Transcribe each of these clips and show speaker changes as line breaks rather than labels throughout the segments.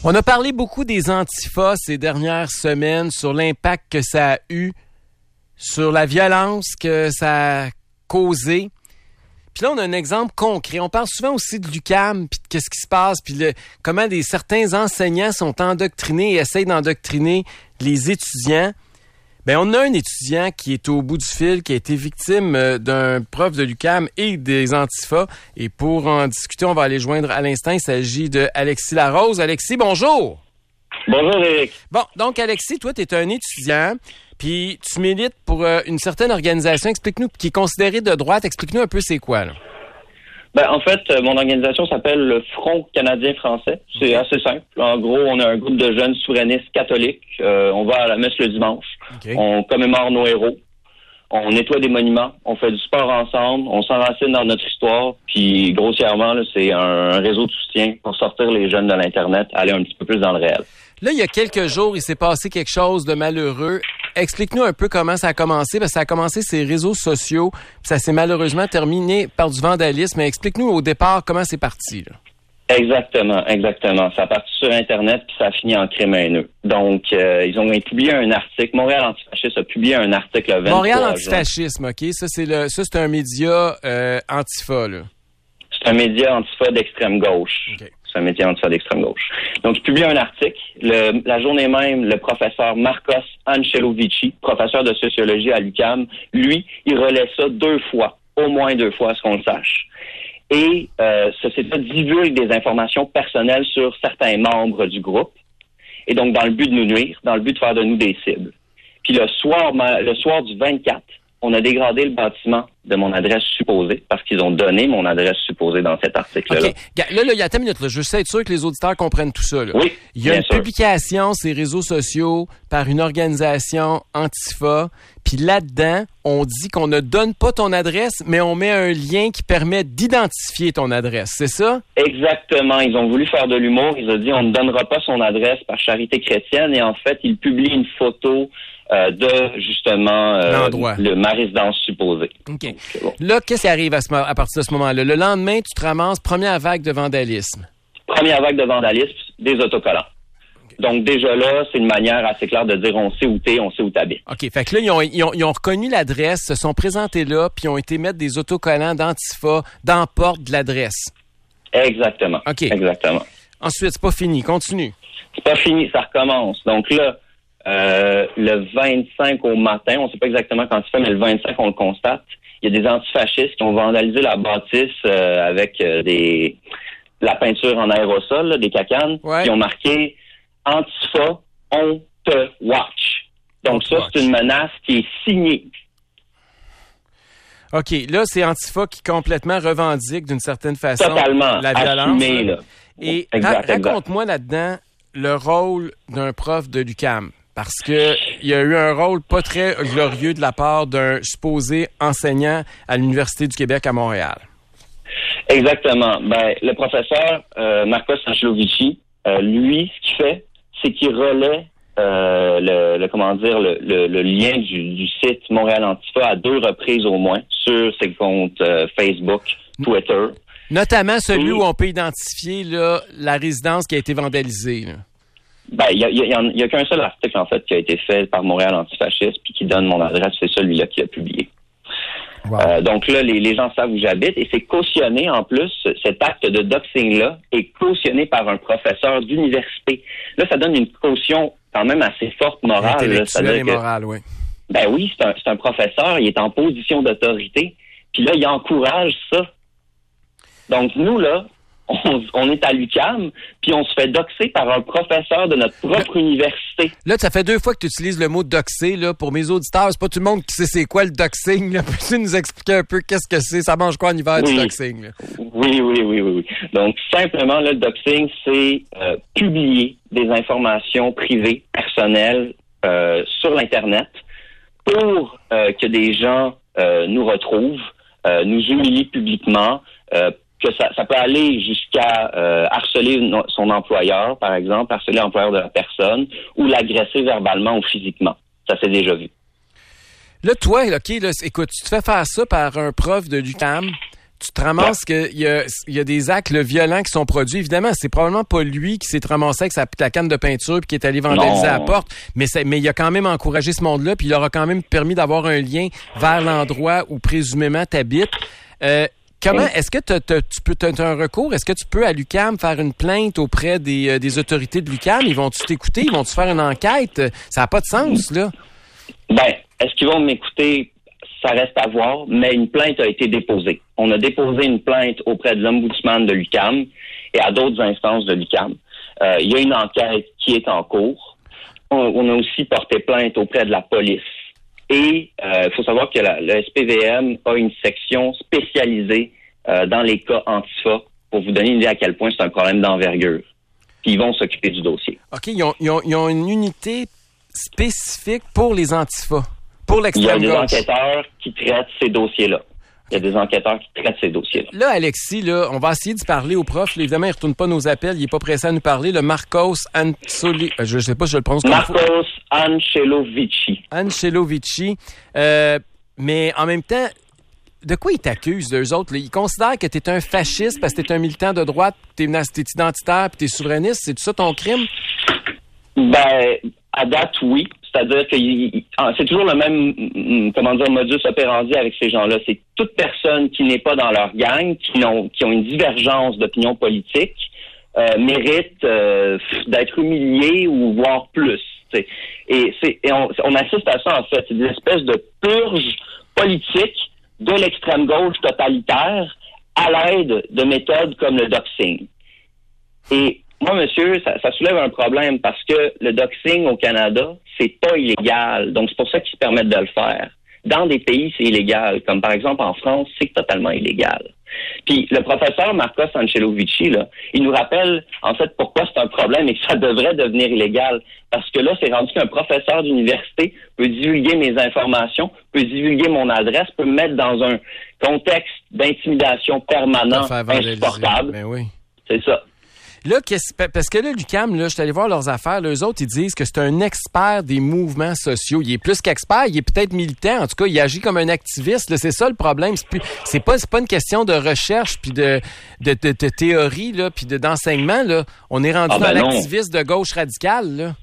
On a parlé beaucoup des antifas ces dernières semaines, sur l'impact que ça a eu, sur la violence que ça a causé. Puis là, on a un exemple concret. On parle souvent aussi de l'UQAM, puis de qu'est-ce qui se passe, puis comment certains enseignants sont endoctrinés et essayent d'endoctriner les étudiants. Ben, on a un étudiant qui est au bout du fil, qui a été victime d'un prof de l'UQAM et des antifas. Et pour en discuter, on va aller joindre à l'instant. Il s'agit de Alexis Larose. Alexis, bonjour!
Bonjour, Éric.
Bon, donc Alexis, toi, tu es un étudiant, puis tu milites pour une certaine organisation. Explique-nous, qui est considérée de droite. Explique-nous un peu c'est quoi, là.
Ben, en fait, mon organisation s'appelle le Front canadien-français. C'est assez simple. En gros, on a un groupe de jeunes souverainistes catholiques. On va à la messe le dimanche.
Okay.
On commémore nos héros. On nettoie des monuments. On fait du sport ensemble. On s'enracine dans notre histoire. Puis, grossièrement, là, c'est un réseau de soutien pour sortir les jeunes de l'Internet, aller un petit peu plus dans le réel.
Là, il y a quelques jours, il s'est passé quelque chose de malheureux. Explique-nous un peu comment ça a commencé, parce que ça a commencé ces réseaux sociaux, puis ça s'est malheureusement terminé par du vandalisme. Mais explique-nous au départ comment c'est parti, là.
Exactement. Ça a parti sur Internet, puis ça a fini en crime haineux. Donc, ils ont publié un article. Montréal Antifasciste a publié un article le 23
Montréal Antifascisme, OK? Ça, c'est un média antifa, là.
C'est un média antifa d'extrême gauche.
Okay.
C'est un média antifa d'extrême gauche. Donc, il publie un article. La journée même, le professeur Marcos Ancelovici, professeur de sociologie à l'UQAM, lui, il relaie ça au moins deux fois, à ce qu'on le sache. Et ça divulgue des informations personnelles sur certains membres du groupe. Et donc, dans le but de nous nuire, dans le but de faire de nous des cibles. Puis le soir du 24, on a dégradé le bâtiment de mon adresse supposée, parce qu'ils ont donné mon adresse supposée dans cet article-là.
OK. Là, il y a 10 minutes. Là. Je sais être sûr que les auditeurs comprennent tout ça. Là.
Oui,
il y a une publication sur les réseaux sociaux par une organisation antifa. Puis là-dedans, on dit qu'on ne donne pas ton adresse, mais on met un lien qui permet d'identifier ton adresse. C'est ça?
Exactement. Ils ont voulu faire de l'humour. Ils ont dit on ne donnera pas son adresse par charité chrétienne. Et en fait, ils publient une photo de, justement, ma résidence supposée.
OK.
Donc, bon.
Là, qu'est-ce qui arrive à partir de ce moment-là? Le lendemain, tu te ramasses, première vague de vandalisme.
Première vague de vandalisme, des autocollants. Okay. Donc, déjà là, c'est une manière assez claire de dire on sait où t'es, on sait où t'habites.
OK. Fait que là, ils ont reconnu l'adresse, se sont présentés là, puis ont été mettre des autocollants d'antifa dans la porte de l'adresse.
Exactement.
OK.
Exactement.
Ensuite, c'est pas fini. Continue.
C'est pas fini, ça recommence. Donc là, le 25 au matin, on ne sait pas exactement quand c'est fait, mais le 25, on le constate. Il y a des antifascistes qui ont vandalisé la bâtisse avec la peinture en aérosol, là, des cacanes, qui ont marqué « Antifa, on te watch ». Donc ça, c'est une menace qui est signée.
OK, là, c'est Antifa qui complètement revendique d'une certaine façon
totalement
la violence.
Assumé, là.
Et raconte-moi là-dedans le rôle d'un prof de l'UQAM. Parce que il y a eu un rôle pas très glorieux de la part d'un supposé enseignant à l'Université du Québec à Montréal.
Exactement. Ben, le professeur Marcos Ancelovici, lui, ce qu'il fait, c'est qu'il relaie le lien du site Montréal Antifa à 2 reprises au moins sur ses comptes Facebook, Twitter.
Notamment celui où on peut identifier là, la résidence qui a été vandalisée. Là.
Ben, il y a qu'un seul article, en fait, qui a été fait par Montréal Antifasciste, puis qui donne mon adresse, c'est celui-là qui a publié. Wow. Donc là, les gens savent où j'habite, et c'est cautionné, en plus, cet acte de doxing-là est cautionné par un professeur d'université. Là, ça donne une caution quand même assez forte morale.
Intellectuelle et morale, oui.
Ben oui, c'est un professeur, il est en position d'autorité, puis là, il encourage ça. Donc, nous, là, on est à l'UQAM, puis on se fait doxer par un professeur de notre propre université.
Là, ça fait 2 fois que tu utilises le mot doxer, là. Pour mes auditeurs, c'est pas tout le monde qui sait c'est quoi le doxing, là. Peux-tu nous expliquer un peu qu'est-ce que c'est? Ça mange quoi en hiver du doxing, là?
Oui. Donc, simplement, là, le doxing, c'est publier des informations privées, personnelles, sur l'Internet pour que des gens nous retrouvent, nous humilient publiquement, que ça peut aller jusqu'à harceler son employeur, par exemple, harceler l'employeur de la personne, ou l'agresser verbalement ou physiquement. Ça s'est déjà vu.
Là, toi, OK, là, écoute, tu te fais faire ça par un prof de l'UQAM, tu te ramasses qu'il y a des actes violents qui sont produits. Évidemment, c'est probablement pas lui qui s'est ramassé avec la canne de peinture puis qui est allé vandaliser à la porte, mais il a quand même encouragé ce monde-là, puis il leur a quand même permis d'avoir un lien vers l'endroit où présumément t'habites. Comment est-ce que tu as un recours? Est-ce que tu peux à l'UQAM faire une plainte auprès des autorités de l'UQAM? Ils vont-tu t'écouter? Ils vont-tu faire une enquête? Ça n'a pas de sens, là.
Ben, est-ce qu'ils vont m'écouter? Ça reste à voir, mais une plainte a été déposée. On a déposé une plainte auprès de l'ombudsman de l'UQAM et à d'autres instances de l'UQAM. Il y a une enquête qui est en cours. On a aussi porté plainte auprès de la police. Et il faut savoir que le SPVM a une section spécialisée dans les cas antifa pour vous donner une idée à quel point c'est un problème d'envergure. Puis ils vont s'occuper du dossier.
OK, ils ont une unité spécifique pour les antifas, pour l'extrême gauche.
Il y a des enquêteurs qui traitent ces dossiers-là.
Là, Alexis, là, on va essayer de parler au prof. Là, évidemment, il ne retourne pas nos appels. Il n'est pas pressé à nous parler. Le Marcos Ansoli... je ne sais pas si je le prononce comme il faut.
Marcos Ancelovici.
Ancelovici. Mais en même temps, de quoi ils t'accusent, eux autres? Là? Ils considèrent que tu es un fasciste parce que tu es un militant de droite, tu es identitaire et tu es souverainiste. C'est tout ça ton crime?
Ben, à date, oui. C'est-à-dire que c'est toujours le même, modus operandi avec ces gens-là. C'est toute personne qui n'est pas dans leur gang, qui ont une divergence d'opinion politique, mérite d'être humiliée ou voire plus. T'sais. Et on assiste à ça, en fait. C'est une espèce de purge politique de l'extrême gauche totalitaire à l'aide de méthodes comme le doxing. Et moi, monsieur, ça soulève un problème parce que le doxing au Canada, c'est pas illégal. Donc, c'est pour ça qu'ils se permettent de le faire. Dans des pays, c'est illégal. Comme par exemple en France, c'est totalement illégal. Puis le professeur Marcos Ancelovici, là, il nous rappelle en fait pourquoi c'est un problème et que ça devrait devenir illégal. Parce que là, c'est rendu qu'un professeur d'université peut divulguer mes informations, peut divulguer mon adresse, peut me mettre dans un contexte d'intimidation permanent, insupportable.
Ben oui.
C'est ça.
Là, parce que là, l'UQAM, là, je suis allé voir leurs affaires, là, eux autres, ils disent que c'est un expert des mouvements sociaux. Il est plus qu'expert, il est peut-être militant. En tout cas, il agit comme un activiste. Là, c'est ça le problème. C'est pas une question de recherche puis de théorie là, puis d'enseignement. Là. On est rendu dans l'activiste de gauche radicale. Là.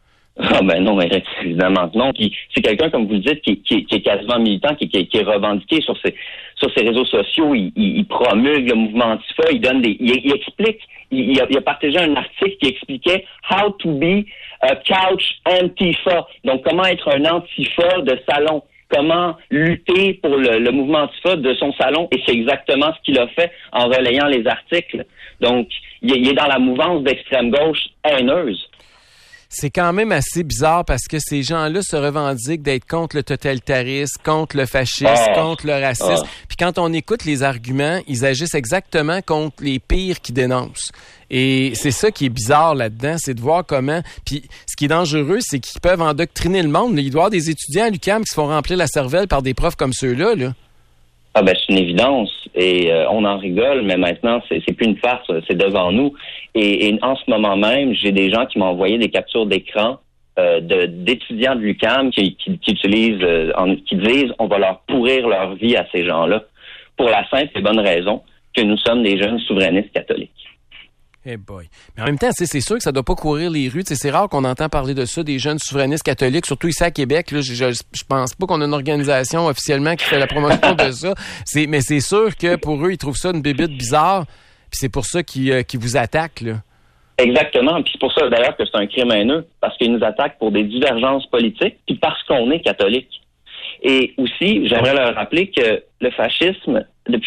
Ah ben non, mais évidemment non. Puis c'est quelqu'un, comme vous le dites, qui est quasiment militant, qui est revendiqué sur ses réseaux sociaux. Il promulgue le mouvement antifa. Il explique. Il a partagé un article qui expliquait How to be a couch antifa. Donc, comment être un antifa de salon. Comment lutter pour le mouvement antifa de son salon. Et c'est exactement ce qu'il a fait en relayant les articles. Donc, il est dans la mouvance d'extrême gauche haineuse.
C'est quand même assez bizarre parce que ces gens-là se revendiquent d'être contre le totalitarisme, contre le fascisme, contre le racisme. Puis quand on écoute les arguments, ils agissent exactement contre les pires qu'ils dénoncent. Et c'est ça qui est bizarre là-dedans, c'est de voir comment... Puis ce qui est dangereux, c'est qu'ils peuvent endoctriner le monde. Il doit y avoir des étudiants à l'UQAM qui se font remplir la cervelle par des profs comme ceux-là, là.
Ah ben c'est une évidence et on en rigole, mais maintenant c'est plus une farce, c'est devant nous. Et en ce moment même, j'ai des gens qui m'ont envoyé des captures d'écran d'étudiants de l'UQAM qui utilisent, qui disent on va leur pourrir leur vie à ces gens-là pour la simple et bonne raison que nous sommes des jeunes souverainistes catholiques.
Eh boy. Mais en même temps, c'est sûr que ça doit pas courir les rues. C'est rare qu'on entend parler de ça, des jeunes souverainistes catholiques, surtout ici à Québec. Là, je pense pas qu'on a une organisation officiellement qui fait la promotion de ça. Mais c'est sûr que pour eux, ils trouvent ça une bébite bizarre. Puis c'est pour ça qu'ils vous attaquent, là.
Exactement. Puis c'est pour ça d'ailleurs que c'est un crime haineux, parce qu'ils nous attaquent pour des divergences politiques, puis parce qu'on est catholique. Et aussi, j'aimerais leur rappeler que le fascisme, depuis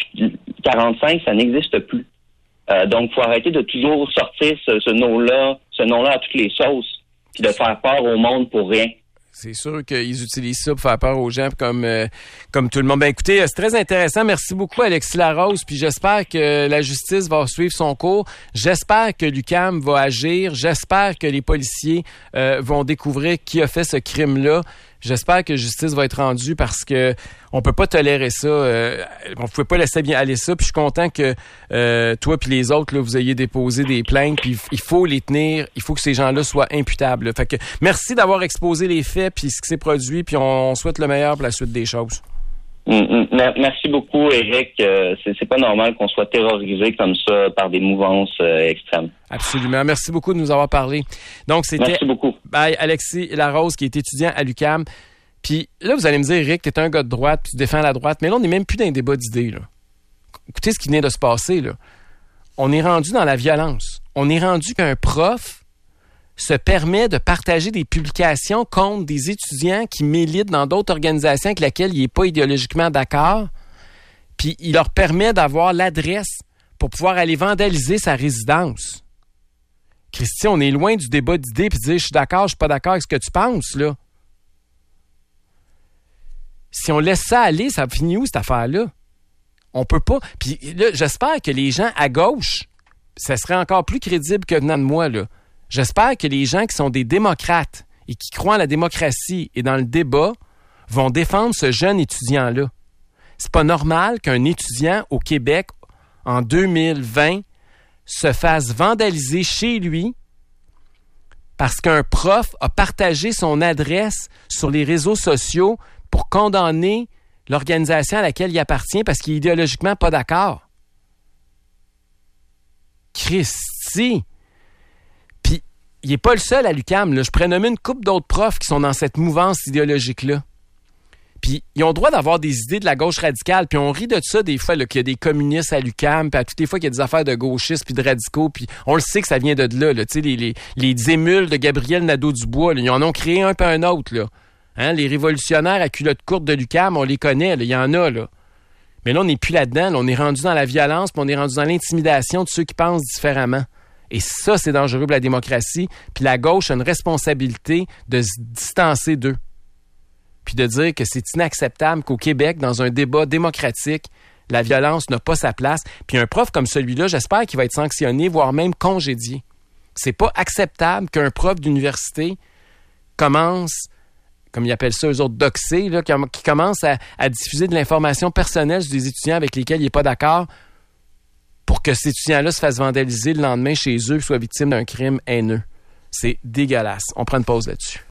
1945, ça n'existe plus. Donc, il faut arrêter de toujours sortir ce nom-là à toutes les sauces, puis de faire peur au monde pour rien.
C'est sûr qu'ils utilisent ça pour faire peur aux gens comme tout le monde. Ben écoutez, c'est très intéressant. Merci beaucoup, Alexis Larose. Puis j'espère que la justice va suivre son cours. J'espère que l'UQAM va agir. J'espère que les policiers vont découvrir qui a fait ce crime-là. J'espère que justice va être rendue parce que on peut pas tolérer ça. On pouvait pas laisser bien aller ça. Puis je suis content que toi puis les autres là, vous ayez déposé des plaintes. Puis il faut les tenir. Il faut que ces gens-là soient imputables. Fait que merci d'avoir exposé les faits puis ce qui s'est produit. Puis on souhaite le meilleur pour la suite des choses.
Merci beaucoup, Éric. C'est pas normal qu'on soit terrorisé comme ça par des mouvances extrêmes.
Absolument. Merci beaucoup de nous avoir parlé. Donc, c'était
Merci beaucoup.
Alexis Larose, qui est étudiant à l'UQAM. Puis là, vous allez me dire, Éric, tu es un gars de droite, puis tu défends la droite. Mais là, on n'est même plus dans un débat d'idées, là. Écoutez ce qui vient de se passer, là. On est rendu dans la violence. On est rendu qu'un prof se permet de partager des publications contre des étudiants qui militent dans d'autres organisations avec lesquelles il n'est pas idéologiquement d'accord, puis il leur permet d'avoir l'adresse pour pouvoir aller vandaliser sa résidence. Christy, on est loin du débat d'idées puis de dire « je suis d'accord, je suis pas d'accord avec ce que tu penses », là. Si on laisse ça aller, ça finit où, cette affaire-là? On peut pas. Puis là, j'espère que les gens à gauche, ça serait encore plus crédible que venant de moi, là. J'espère que les gens qui sont des démocrates et qui croient en la démocratie et dans le débat vont défendre ce jeune étudiant-là. C'est pas normal qu'un étudiant au Québec, en 2020, se fasse vandaliser chez lui parce qu'un prof a partagé son adresse sur les réseaux sociaux pour condamner l'organisation à laquelle il appartient parce qu'il est idéologiquement pas d'accord. Christy! Puis, il n'est pas le seul à l'UQAM, là. Je pourrais nommer une couple d'autres profs qui sont dans cette mouvance idéologique-là. Puis, ils ont le droit d'avoir des idées de la gauche radicale. Puis, on rit de ça des fois, là, qu'il y a des communistes à l'UQAM, puis à toutes les fois qu'il y a des affaires de gauchistes puis de radicaux. Puis, on le sait que ça vient de là. Tu sais, les émules de Gabriel Nadeau-Dubois, là, ils en ont créé un peu un autre, là. Hein, les révolutionnaires à culotte courte de l'UQAM, on les connaît, là, il y en a, là. Mais là, on n'est plus là-dedans. Là, on est rendu dans la violence, puis on est rendu dans l'intimidation de ceux qui pensent différemment. Et ça, c'est dangereux pour la démocratie. Puis la gauche a une responsabilité de se distancer d'eux. Puis de dire que c'est inacceptable qu'au Québec, dans un débat démocratique, la violence n'a pas sa place. Puis un prof comme celui-là, j'espère qu'il va être sanctionné, voire même congédié. C'est pas acceptable qu'un prof d'université commence, comme ils appellent ça, eux autres, doxer, là, qui commence à diffuser de l'information personnelle sur des étudiants avec lesquels il n'est pas d'accord pour que ces étudiants-là se fassent vandaliser le lendemain chez eux et soient victimes d'un crime haineux. C'est dégueulasse. On prend une pause là-dessus.